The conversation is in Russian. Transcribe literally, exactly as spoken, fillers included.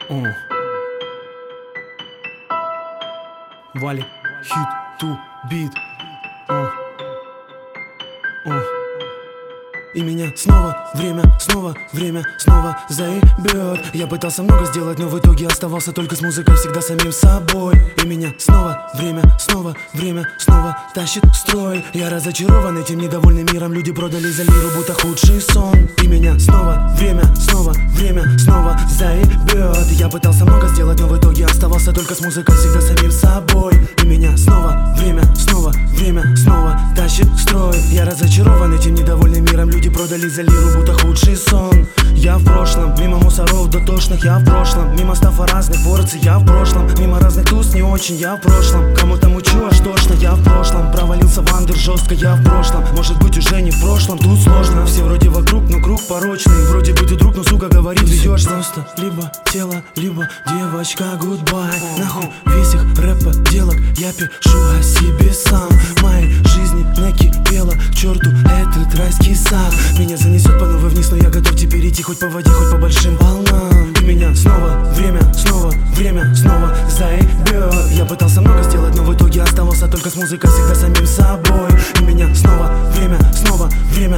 Uh. Валик, хит, ту, бит. uh. Uh. И меня снова время, снова время, снова заебет. Я пытался много сделать, но в итоге оставался только с музыкой, всегда самим собой. И меня снова время, снова время, снова тащит в строй. Я разочарован этим недовольным миром, люди продали за лиру, будто худший сон. И меня снова время, снова время, снова заебет. Я пытался много сделать, но в итоге оставался только с музыкой, всегда самим собой. И меня снова время, снова время, снова тащит в строй. Я разочарован этим недовольным миром, люди продали за лиру, будто худший сон. Я в прошлом, мимо мусоров дотошных, я в прошлом, мимо стафа разных порций, я в прошлом, мимо разных туз не очень, я в прошлом. Кому-то мучу аж тошно, я в прошлом, провалился в андер жестко, я в прошлом. Может быть уже не в прошлом, тут сложно. Все вроде вокруг, но круг порочный. Вроде бы ты друг, но сука говорит, ведешь просто либо тело, либо девочка, гудбай. Нахуй весь их рэп-поделок, я пишу о себе сам. В моей жизни накипело к черту этот райский сад. Меня занесет по новой вниз, но я готов теперь идти хоть по воде, хоть по большим волнам. И меня снова время, снова время, снова заебет. Я пытался много сделать, но в итоге оставался только с музыкой, всегда самим собой. И меня снова время, снова время,